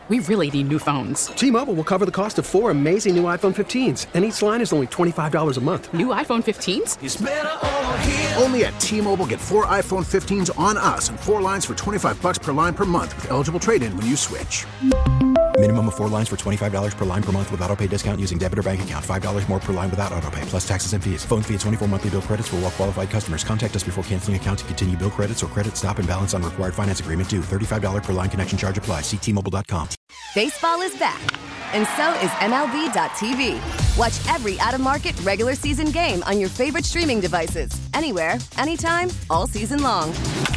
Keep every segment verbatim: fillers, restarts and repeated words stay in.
We really need new phones. T-Mobile will cover the cost of four amazing new iPhone fifteens, and each line is only twenty-five dollars a month. New iPhone fifteens? It's better over here. Only at T-Mobile, get four iPhone fifteens on us and four lines for twenty-five dollars per line per month with eligible trade-in when you switch. Minimum of four lines for twenty-five dollars per line per month with autopay discount using debit or bank account. five dollars more per line without autopay, plus taxes and fees. Phone fee at twenty-four monthly bill credits for well-qualified customers. Contact us before canceling account to continue bill credits or credit stop and balance on required finance agreement due. thirty-five dollars per line connection charge applies. See T Mobile dot com. Baseball is back, and so is M L B dot T V. Watch every out-of-market regular season game on your favorite streaming devices. Anywhere, anytime, all season long.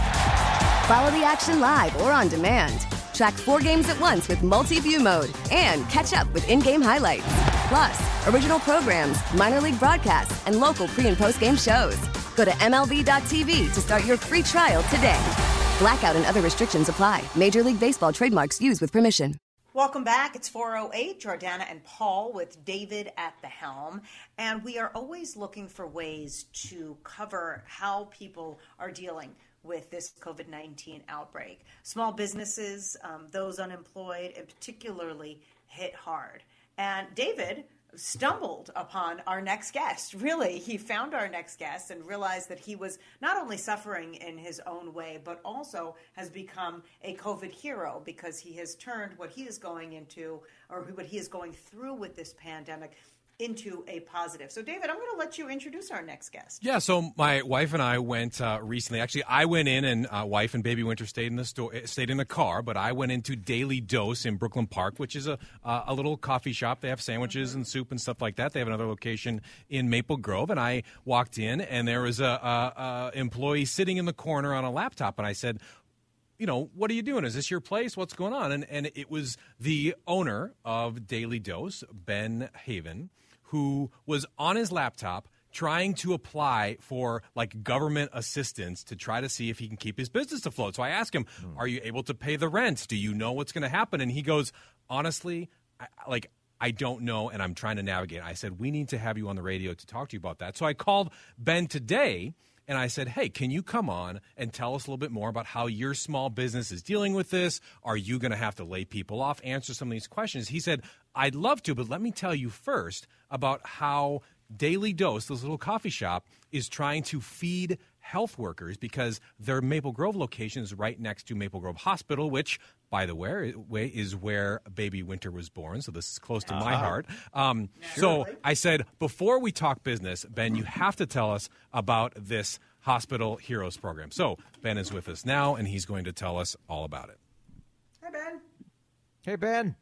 Follow the action live or on demand. Track four games at once with multi-view mode and catch up with in-game highlights. Plus, original programs, minor league broadcasts, and local pre- and post-game shows. Go to M L B dot T V to start your free trial today. Blackout and other restrictions apply. Major League Baseball trademarks used with permission. Welcome back. It's four oh eight, Jordana and Paul with David at the helm. And we are always looking for ways to cover how people are dealing with this COVID nineteen outbreak. Small businesses, um, those unemployed, and particularly hit hard. And David stumbled upon our next guest. Really, he found our next guest and realized that he was not only suffering in his own way, but also has become a COVID hero because he has turned what he is going into, or what he is going through with this pandemic, into a positive. So, David, I'm going to let you introduce our next guest. Yeah, so my wife and I went uh, recently. Actually, I went in, and uh, wife and baby Winter stayed in the store, stayed in the car. But I went into Daily Dose in Brooklyn Park, which is a uh, a little coffee shop. They have sandwiches mm-hmm. and soup and stuff like that. They have another location in Maple Grove, and I walked in, and there was a, a, a employee sitting in the corner on a laptop, and I said, you know, what are you doing? Is this your place? What's going on? And and it was the owner of Daily Dose, Ben Haven, who was on his laptop trying to apply for like government assistance to try to see if he can keep his business afloat. So I asked him, mm. are you able to pay the rent? Do you know what's going to happen? And he goes, honestly, I, like, I don't know, and I'm trying to navigate. I said, we need to have you on the radio to talk to you about that. So I called Ben today, and I said, hey, can you come on and tell us a little bit more about how your small business is dealing with this? Are you going to have to lay people off? Answer some of these questions. He said, I'd love to, but let me tell you first about how Daily Dose, this little coffee shop, is trying to feed health workers because their Maple Grove location is right next to Maple Grove Hospital, which, by the way, is where baby Winter was born. So this is close to uh-huh. my heart. Um, sure. So I said, before we talk business, Ben, you have to tell us about this Hospital Heroes program. So Ben is with us now, and he's going to tell us all about it. Hi, Ben. Hey, Ben.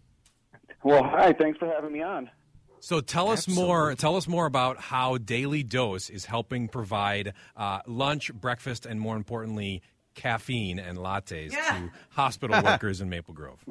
Well, hi. Thanks for having me on. So tell us Absolutely. more. Tell us more about how Daily Dose is helping provide uh, lunch, breakfast, and more importantly, caffeine and lattes yeah. to hospital workers in Maple Grove.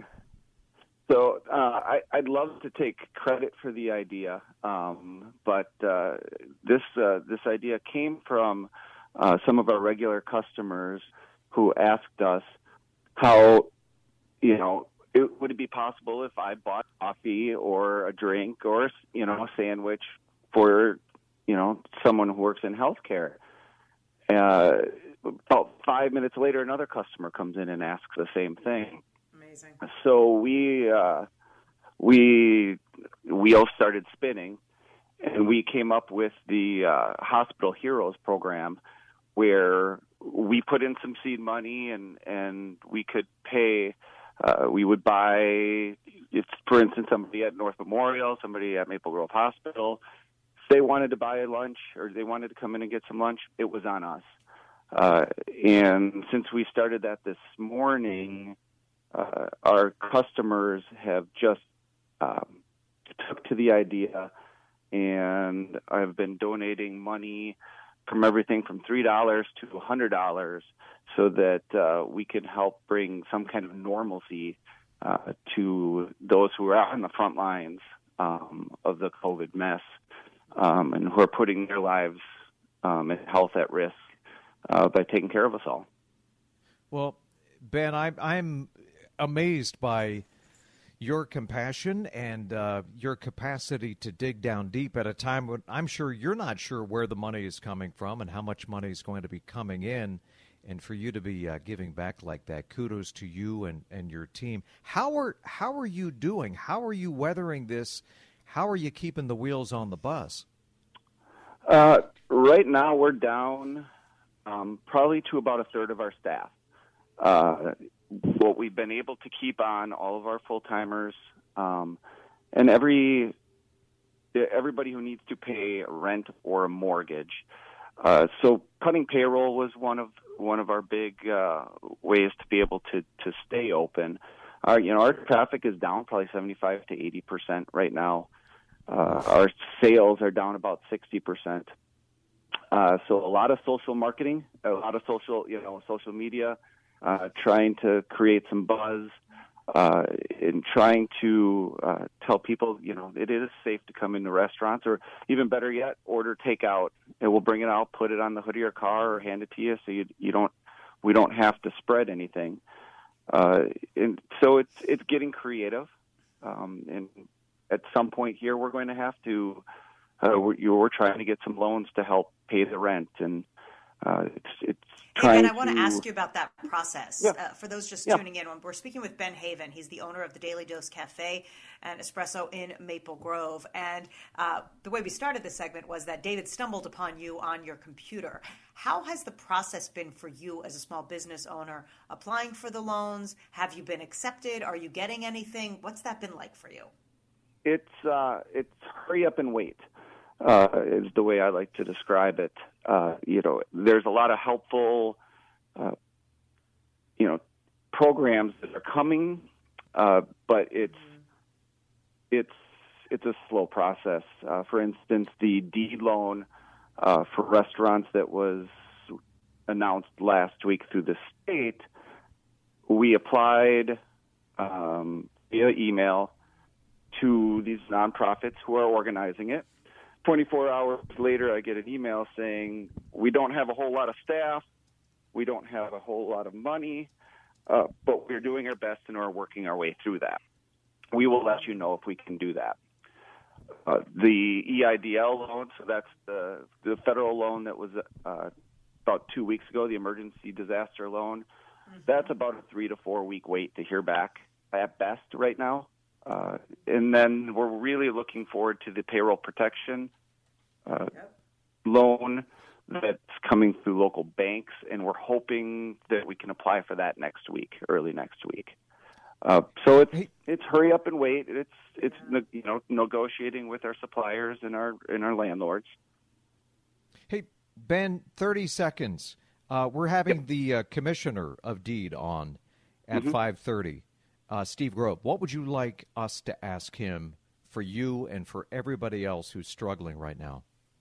So uh, I, I'd love to take credit for the idea, um, but uh, this uh, this idea came from uh, some of our regular customers who asked us how, you know, it, would it be possible if I bought coffee or a drink or, you know, a sandwich for, you know, someone who works in healthcare? Uh, about five minutes later, another customer comes in and asks the same thing. Amazing. So we uh, we wheels started spinning, and we came up with the uh, Hospital Heroes program, where we put in some seed money, and and we could pay. Uh, we would buy, if, for instance, somebody at North Memorial, somebody at Maple Grove Hospital, if they wanted to buy a lunch or they wanted to come in and get some lunch, it was on us. Uh, and since we started that this morning, uh, our customers have just um, took to the idea, and I've been donating money from everything from three dollars to one hundred dollars so that uh, we can help bring some kind of normalcy uh, to those who are out on the front lines um, of the COVID mess um, and who are putting their lives um, and health at risk uh, by taking care of us all. Well, Ben, I'm, I'm amazed by your compassion and uh, your capacity to dig down deep at a time when I'm sure you're not sure where the money is coming from and how much money is going to be coming in. and for you to be uh, giving back like that, kudos to you and, and your team. How are how are you doing? How are you weathering this? How are you keeping the wheels on the bus? Uh, right now, we're down um, probably to about a third of our staff. Uh, what we've been able to keep on all of our full timers, um, and every everybody who needs to pay rent or a mortgage. Uh, so cutting payroll was one of one of our big uh, ways to be able to, to stay open. Our you know our traffic is down probably seventy-five to eighty percent right now. Uh, our sales are down about sixty percent. Uh, so a lot of social marketing, a lot of social you know social media, uh, trying to create some buzz. Uh, in trying to uh, tell people, you know, it is safe to come into restaurants, or even better yet, order takeout. And we'll bring it out, put it on the hood of your car, or hand it to you, so you you don't we don't have to spread anything. Uh, and so it's it's getting creative. Um, and at some point here, we're going to have to. Uh, we're, we're trying to get some loans to help pay the rent, and uh, it's it's. Hey, Ben, I want to ask you about that process. Yeah. Uh, for those just Yeah. tuning in, we're speaking with Ben Haven. He's the owner of the Daily Dose Cafe and Espresso in Maple Grove. And uh, the way we started this segment was that David stumbled upon you on your computer. How has the process been for you as a small business owner, applying for the loans? Have you been accepted? Are you getting anything? What's that been like for you? It's uh, it's hurry up and wait. Uh, is the way I like to describe it. Uh, you know, there's a lot of helpful, uh, you know, programs that are coming, uh, but it's it's it's a slow process. Uh, for instance, the deed loan uh, for restaurants that was announced last week through the state, we applied um, via email to these nonprofits who are organizing it. twenty-four hours later, I get an email saying, we don't have a whole lot of staff, we don't have a whole lot of money, uh, but we're doing our best and are working our way through that. We will let you know if we can do that. Uh, the E I D L loan, so that's the, the federal loan that was uh, about two weeks ago, the emergency disaster loan, mm-hmm. that's about a three to four week wait to hear back at best right now. Uh, and then we're really looking forward to the payroll protection uh, yep. loan that's coming through local banks, and we're hoping that we can apply for that next week, early next week. Uh, so it's it's hurry up and wait. It's it's you know negotiating with our suppliers and our and our landlords. Hey Ben, thirty seconds. Uh, we're having yep. the uh, commissioner of deed on at mm-hmm. five thirty. Uh, Steve Grove, what would you like us to ask him for you and for everybody else who's struggling right now?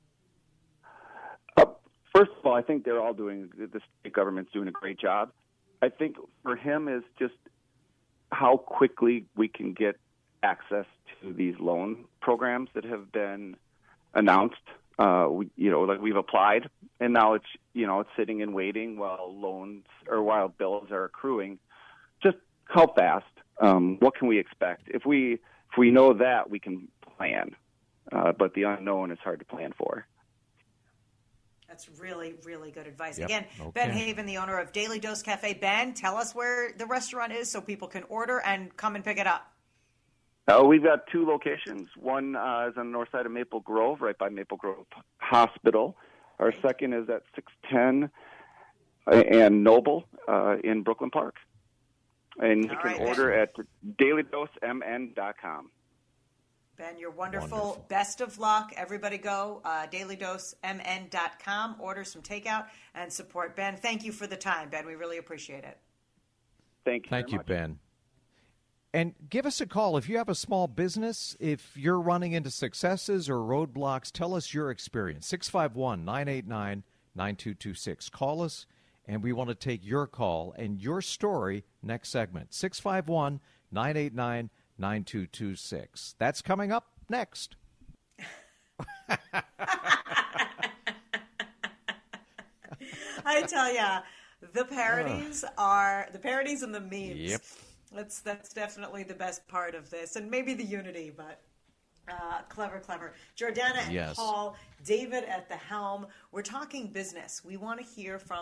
Uh, first of all, I think they're all doing, the state government's doing a great job. I think for him is just how quickly we can get access to these loan programs that have been announced. Uh, we, you know, like we've applied, and now it's, you know, it's sitting and waiting while loans or while bills are accruing. Just how fast? Um, what can we expect? If we if we know that, we can plan. Uh, but the unknown is hard to plan for. That's really, really good advice. Yep. Again, okay. Ben Haven, the owner of Daily Dose Cafe. Ben, tell us where the restaurant is so people can order and come and pick it up. Uh, we've got two locations. One uh, is on the north side of Maple Grove, right by Maple Grove Hospital. Our right. second is at six ten and Noble uh, in Brooklyn Park. And you All can right, order Ben. at daily dose m n dot com. Ben, you're wonderful. Wonderful. Best of luck. Everybody go, uh, daily dose m n dot com. Order some takeout and support Ben. Thank you for the time, Ben. We really appreciate it. Thank you. Thank very you, much. Ben. And give us a call if you have a small business, if you're running into successes or roadblocks, tell us your experience. six five one, nine eight nine, nine two two six. Call us, and we want to take your call and your story next segment. six five one, nine eight nine, nine two two six. That's coming up next. I tell ya, the parodies are the parodies and the memes. Yep. That's that's definitely the best part of this, and maybe the unity, but uh, clever, clever. Jordana and Yes. Paul, David at the helm. We're talking business. We want to hear from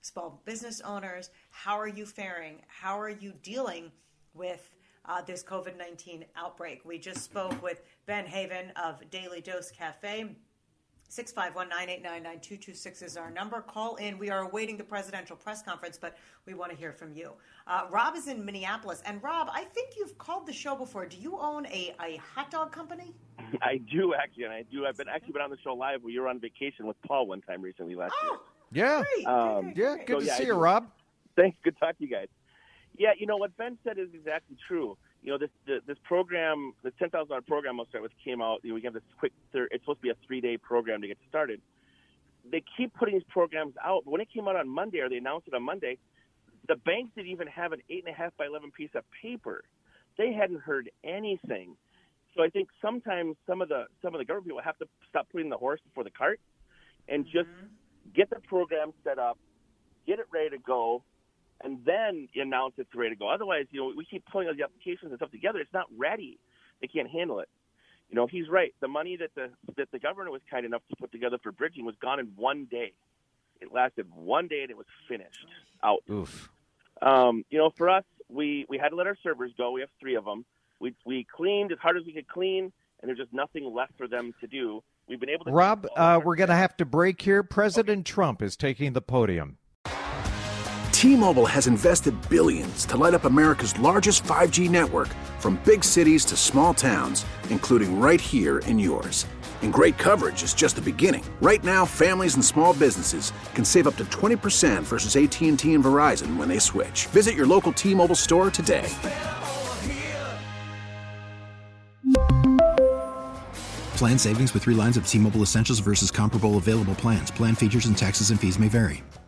small business owners. How are you faring? How are you dealing with uh, this COVID nineteen outbreak? We just spoke with Ben Haven of Daily Dose Cafe. six five one, nine eight nine, nine two two six is our number. Call in. We are awaiting the presidential press conference, but we want to hear from you. Uh, Rob is in Minneapolis. And Rob, I think you've called the show before. Do you own a, a hot dog company? I do, actually, and I do. I've been actually been on the show live where you were on vacation with Paul one time recently last oh, year. Yeah. Great, um, great, Yeah, great. good So, to yeah, see I you, do. Rob. Thanks. Good talk to you guys. Yeah, you know, what Ben said is exactly true. You know, this the, this program, the ten thousand dollars program I'll start with came out. You know, we have this quick, thir- it's supposed to be a three-day program to get started. They keep putting these programs out, but when it came out on Monday, or they announced it on Monday, the banks didn't even have an eight and a half by eleven piece of paper. They hadn't heard anything. So I think sometimes some of the some of the government people have to stop putting the horse before the cart and just mm-hmm. get the program set up, get it ready to go, and then announce it's ready to go. Otherwise, you know, we keep pulling all the applications and stuff together. It's not ready. They can't handle it. You know, he's right. The money that the that the governor was kind enough to put together for bridging was gone in one day. It lasted one day and it was finished out. Oof. Um, you know, for us, we, we had to let our servers go. We have three of them. We we cleaned as hard as we could clean, and there's just nothing left for them to do. We've been able to. Rob, uh, we're going to have to break here. President okay. Trump is taking the podium. T-Mobile has invested billions to light up America's largest five G network, from big cities to small towns, including right here in yours. And great coverage is just the beginning. Right now, families and small businesses can save up to twenty percent versus A T and T and Verizon when they switch. Visit your local T-Mobile store today. Plan savings with three lines of T-Mobile Essentials versus comparable available plans. Plan features and taxes and fees may vary.